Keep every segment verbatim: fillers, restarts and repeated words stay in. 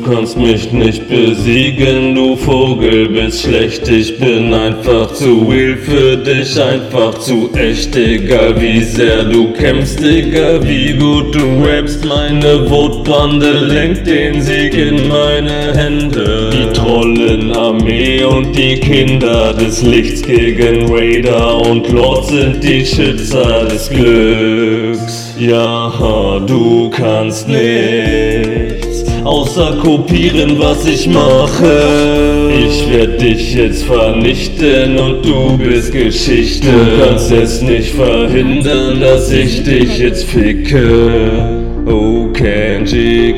kannst mich nicht besiegen, du Vogel, bist schlecht. Ich bin einfach zu real für dich, einfach zu echt. Egal wie sehr du kämpfst, egal wie gut du rappst, meine Votbande lenkt den Sieg in meine Hände. Die Trollenarmee und die Kinder des Lichts gegen Raider und Lord sind die Schützer des Glücks. Ja, du kannst nichts außer kopieren, was ich mache. Ich werd dich jetzt vernichten und du bist Geschichte. Du kannst es nicht verhindern, dass ich dich jetzt ficke. Oh Kenji,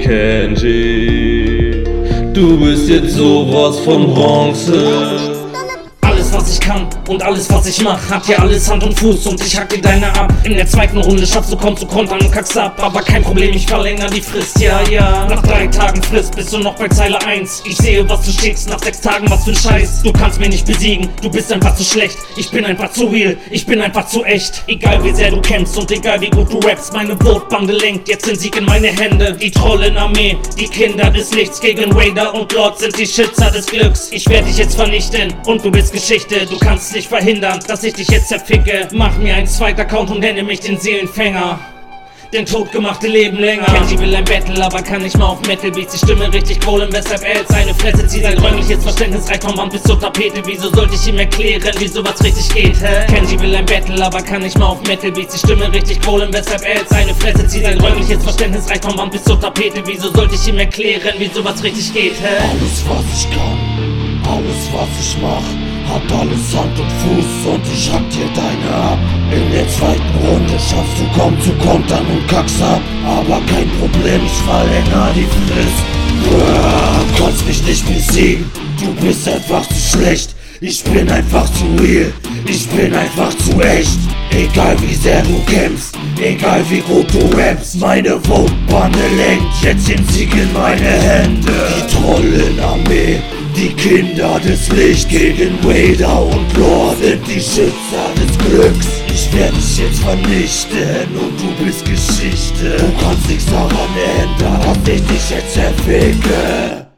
Kenji, du bist jetzt sowas von Bronze. Alles was ich kann und alles was ich mach, hat ja alles Hand und Fuß und ich hack dir deine ab. In der zweiten Runde schaffst du kaum zu kontern und kackst ab, aber kein Problem, ich verlängere die Frist, ja, ja. Nach drei Tagen Frist bist du noch bei Zeile eins. Ich sehe, was du schickst, nach sechs Tagen was für ein Scheiß. Du kannst mich nicht besiegen, du bist einfach zu schlecht. Ich bin einfach zu real, ich bin einfach zu echt. Egal wie sehr du kämpfst und egal wie gut du rappst, meine Votbande lenkt jetzt den Sieg in meine Hände. Die Trollenarmee, die Kinder des Lichts gegen Raider und Lord sind die Schützer des Glücks. Ich werde dich jetzt vernichten und du bist Geschichte. Du kannst nicht verhindern, dass ich dich jetzt zerficke. Mach mir einen zweiten Account und nenne mich den Seelenfänger. Denn totgemachte leben länger. Kenji will ein Battle, aber kann nicht mal auf Metal Beats die Stimme richtig kohlen, weshalb er jetzt seine Fresse zieht. Sein räumliches Verständnis reicht vom Wand bis zur Tapete. Wieso sollte ich ihm erklären, wie sowas richtig geht, hä? Kenji will ein Battle, aber kann nicht mal auf Metal Beats die Stimme richtig kohlen, weshalb er jetzt seine Fresse zieht. Sein räumliches Verständnis reicht vom Wand bis zur Tapete. Wieso sollte ich ihm erklären, wie sowas richtig geht, hä? Alles was ich kann, alles was ich mach, hat alles Hand und Fuß und ich hack dir deine ab. In der zweiten Runde schaffst du kaum zu kontern und kackst ab, aber kein Problem, ich verlängere die Frist. Du kannst mich nicht besiegen, du bist einfach zu schlecht. Ich bin einfach zu real, ich bin einfach zu echt. Egal wie sehr du kämpfst, egal wie gut du rappst, meine Votbande lenkt jetzt den Sieg in meine Hände. Die Trollenarmee, die Kinder des Lichts gegen Raider und Lord sind die Schützer des Glücks. Ich werde dich jetzt vernichten und du bist Geschichte. Du kannst nichts daran ändern, dass ich dich jetzt zerficke.